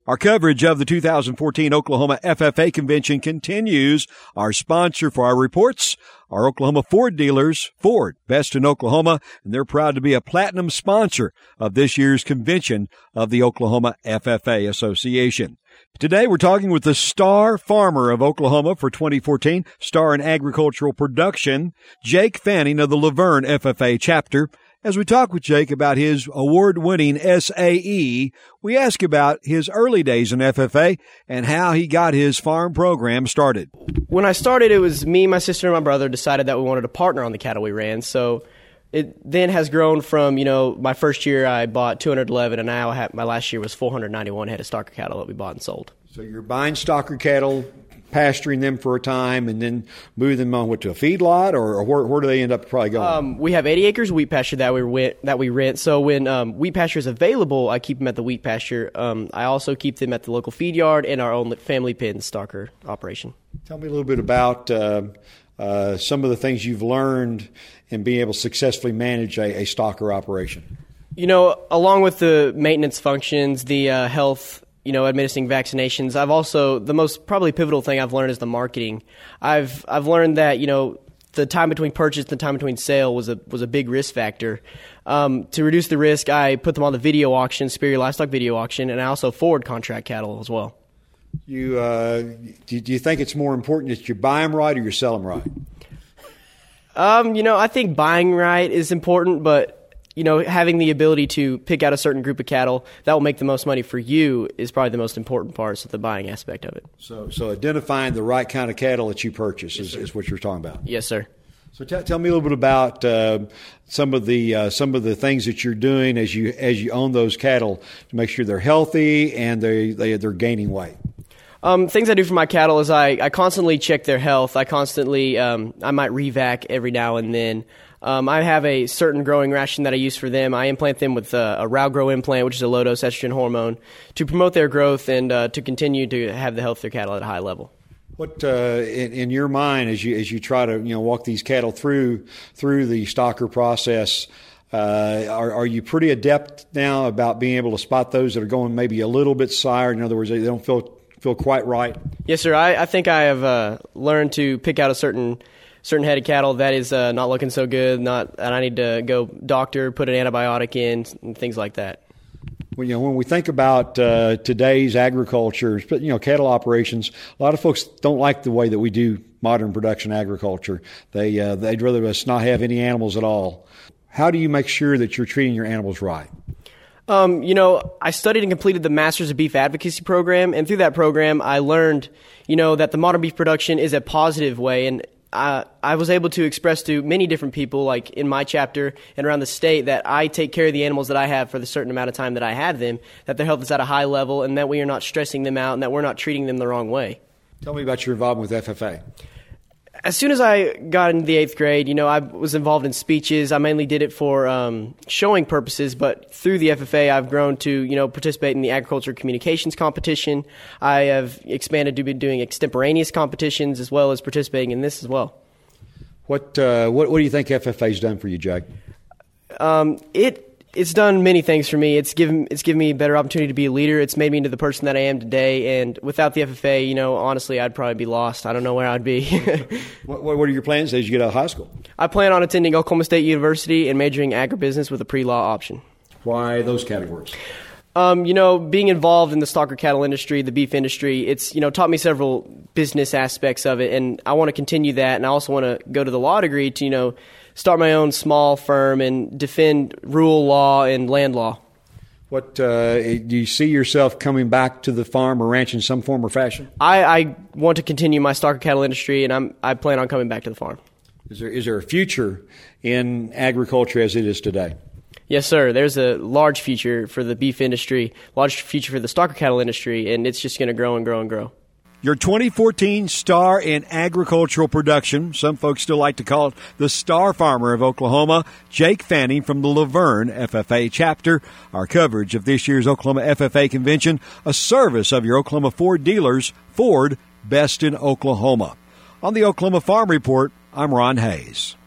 Our coverage of the 2014 Oklahoma FFA Convention continues. Our sponsor for our reports, our Oklahoma Ford dealers, Ford, best in Oklahoma, and they're proud to be a platinum sponsor of this year's convention of the Oklahoma FFA Association. Today we're talking with the star farmer of Oklahoma for 2014, star in agricultural production, Jake Fanning of the Laverne FFA chapter. As we talk with Jake about his award-winning SAE, we ask about his early days in FFA and how he got his farm program started. When I started, it was me, my sister, and my brother decided that we wanted to partner on the cattle we ran. So it then has grown from, my first year I bought 211, and now my last year was 491 head of stocker cattle that we bought and sold. So you're buying stocker cattle, pasturing them for a time, and then moving them on to a feedlot, or where do they end up probably going? We have 80 acres of wheat pasture that we rent. So when wheat pasture is available, I keep them at the wheat pasture. I also keep them at the local feed yard and our own family pen stocker operation. Tell me a little bit about some of the things you've learned in being able to successfully manage a stocker operation. Along with the maintenance functions, the health, administering vaccinations. I've also, the most probably pivotal thing I've learned is the marketing. I've learned that, the time between purchase and the time between sale was a big risk factor. To reduce the risk, I put them on the video auction, Superior Livestock Video Auction, and I also forward contract cattle as well. Do you think it's more important that you buy them right or you sell them right? I think buying right is important, but having the ability to pick out a certain group of cattle that will make the most money for you is probably the most important part of the buying aspect of it. So identifying the right kind of cattle that you purchase is what you're talking about. Yes, sir. So tell me a little bit about some of the things that you're doing as you own those cattle to make sure they're healthy and they're gaining weight. Things I do for my cattle is I constantly check their health. I constantly I might revac every now and then. I have a certain growing ration that I use for them. I implant them with a Rowgrow implant, which is a low-dose estrogen hormone, to promote their growth and to continue to have the health of their cattle at a high level. What in your mind as you try to walk these cattle through the stocker process? Are you pretty adept now about being able to spot those that are going maybe a little bit sire? In other words, they don't feel quite right. Yes, sir. I think I have learned to pick out a certain head of cattle that is not looking so good, and I need to go doctor, put an antibiotic in, and things like that. Well, when we think about today's agriculture, cattle operations, a lot of folks don't like the way that we do modern production agriculture. They'd rather us not have any animals at all. How do you make sure that you're treating your animals right? I studied and completed the Masters of Beef Advocacy program, and through that program, I learned, that the modern beef production is a positive way, and I was able to express to many different people, like in my chapter and around the state, that I take care of the animals that I have for the certain amount of time that I have them, that their health is at a high level, and that we are not stressing them out, and that we're not treating them the wrong way. Tell me about your involvement with FFA. As soon as I got into the 8th grade, I was involved in speeches. I mainly did it for showing purposes, but through the FFA, I've grown to, participate in the agriculture communications competition. I have expanded to be doing extemporaneous competitions as well as participating in this as well. What do you think FFA's done for you, Jake? It's done many things for me. It's given me a better opportunity to be a leader. It's made me into the person that I am today. And without the FFA, honestly, I'd probably be lost. I don't know where I'd be. What are your plans as you get out of high school? I plan on attending Oklahoma State University and majoring in agribusiness with a pre-law option. Why those categories? Being involved in the stocker cattle industry, the beef industry, it's, taught me several business aspects of it. And I want to continue that. And I also want to go to the law degree to, start my own small firm and defend rural law and land law. What do you see yourself coming back to the farm or ranch in some form or fashion? I want to continue my stocker cattle industry, and I plan on coming back to the farm. Is there a future in agriculture as it is today? Yes, sir. There's a large future for the beef industry, large future for the stocker cattle industry, and it's just going to grow and grow and grow. Your 2014 star in agricultural production, some folks still like to call it the star farmer of Oklahoma, Jake Fanning from the Laverne FFA chapter. Our coverage of this year's Oklahoma FFA convention, a service of your Oklahoma Ford dealers, Ford, best in Oklahoma. On the Oklahoma Farm Report, I'm Ron Hayes.